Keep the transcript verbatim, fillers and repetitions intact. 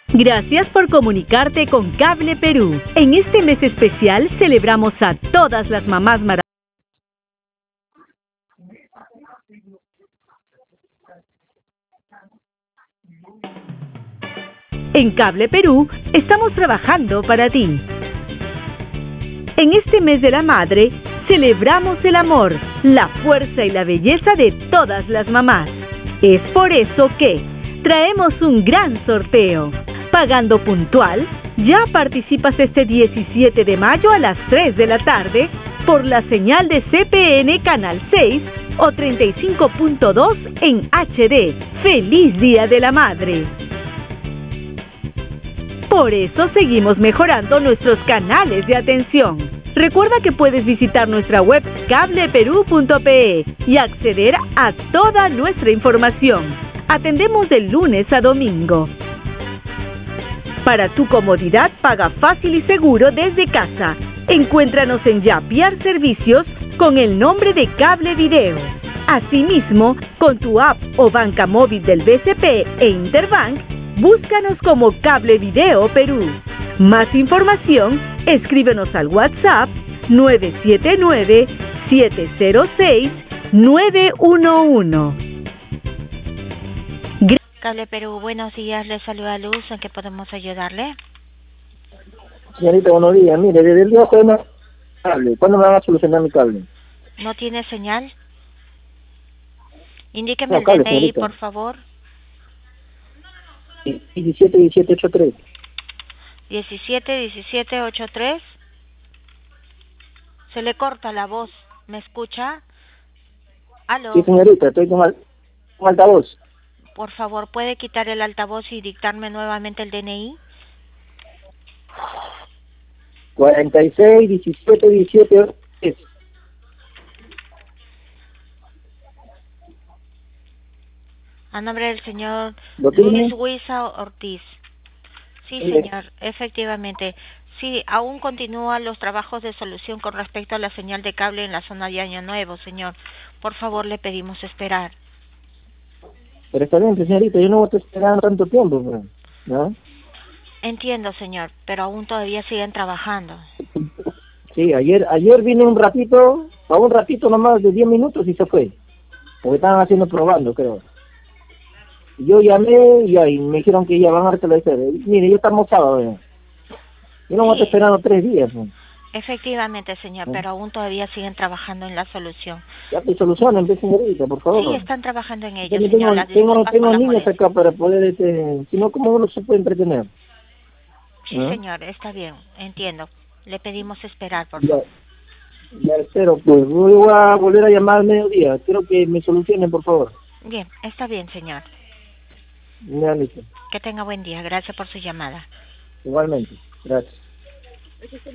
Gracias por comunicarte con Cable Perú. En este mes especial celebramos a todas las mamás maravillosas. En Cable Perú estamos trabajando para ti. En este mes de la madre, celebramos el amor, la fuerza y la belleza de todas las mamás. Es por eso que traemos un gran sorteo. Pagando puntual, ya participas este diecisiete de mayo a las tres de la tarde por la señal de C P N Canal seis o treinta y cinco punto dos en H D. ¡Feliz Día de la Madre! Por eso seguimos mejorando nuestros canales de atención. Recuerda que puedes visitar nuestra web cable perú punto pe y acceder a toda nuestra información. Atendemos de lunes a domingo. Para tu comodidad, paga fácil y seguro desde casa. Encuéntranos en Yapiar Servicios con el nombre de Cable Video. Asimismo, con tu app o banca móvil del B C P e Interbank, búscanos como Cable Video Perú. Más información, escríbenos al WhatsApp nueve siete nueve, siete cero seis, nueve uno uno. Cable Perú, buenos días, le saluda Luz, ¿en qué podemos ayudarle? Señorita, buenos días, mire, desde el día jueves no cable, ¿cuándo me van a solucionar mi cable? ¿No tiene señal? Indíqueme No, el cable, D N I, señorita. por favor. diecisiete diecisiete ochenta y tres. diecisiete diecisiete ochenta y tres. Se le corta la voz, ¿me escucha? ¿Aló? Sí, señorita, estoy con, al, con altavoz. Por favor, ¿puede quitar el altavoz y dictarme nuevamente el D N I? cuarenta y seis, diecisiete, diecisiete, tres. A nombre del señor ¿Lo tiene? Luis Huiza Ortiz. Sí, Sí. señor, efectivamente. Sí, aún continúan los trabajos de solución con respecto a la señal de cable en la zona de Año Nuevo, señor. Por favor, le pedimos esperar. Pero está bien, señorita, yo no voy a estar esperando tanto tiempo, pues, ¿no? Entiendo, señor, pero aún todavía siguen trabajando. Sí, ayer ayer vine un ratito, a un ratito nomás de diez minutos y se fue. Porque estaban haciendo probando, creo. Y yo llamé y ahí me dijeron que ya van a restablecer. Mire, ya estamos sábado ya. Yo no voy a Sí. estar esperando tres días, pues. Efectivamente, señor, ¿Eh? pero aún todavía siguen trabajando en la solución. Ya te solucionen, pues, señorita, por favor. Sí, están trabajando en ello, Yo señor. tengo, Las tengo, disculpas tengo por la niños molestia. acá para poder, este, si no, ¿cómo uno se puede entretener? Sí, ¿Eh? señor, está bien, entiendo. Le pedimos esperar, por Ya, favor. ya espero, pues voy a volver a llamar al mediodía. Quiero que me solucionen, por favor. Bien, está bien, señor. Ya, listo. Que tenga buen día. Gracias por su llamada. Igualmente. Gracias.